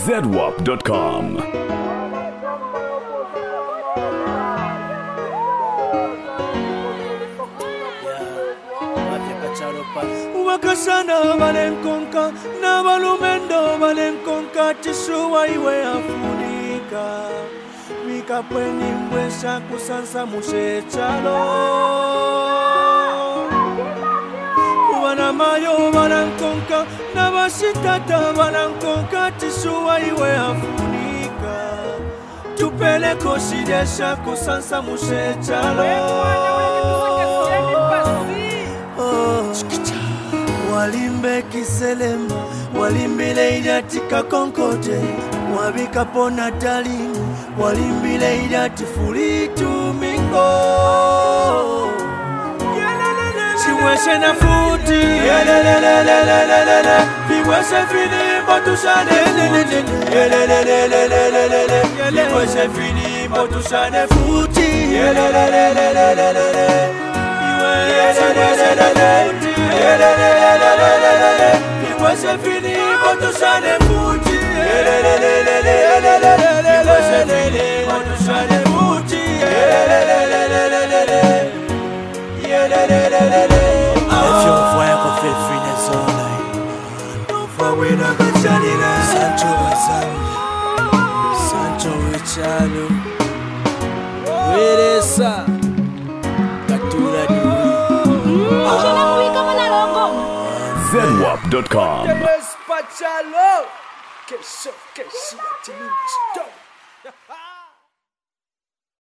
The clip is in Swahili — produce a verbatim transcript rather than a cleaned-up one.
zedwap dot com. Wakasana valenkonka na valumendo valenkonka tisuwa iwe afunika mikapweni mbwesa kusansa mushechalo wana mayo valankonka na vasitata valankonka tisuwa iwe afunika tupele kosidesha kusansa mushechalo walimbe kiselema walimbile idatika konkote wabika pona talini walimbile idati fulitu mingo siwese na futi piwese finimbo tushane piwese finimbo tushane futi Piwese fini motushane futi Piwese fini motushane futi If you voyez qu'on fait finesse Non fa wina kachalina Sancho Basami Sancho Richalo Weresa Katura Duri zedwap dot com. Despachalo, que so, que si,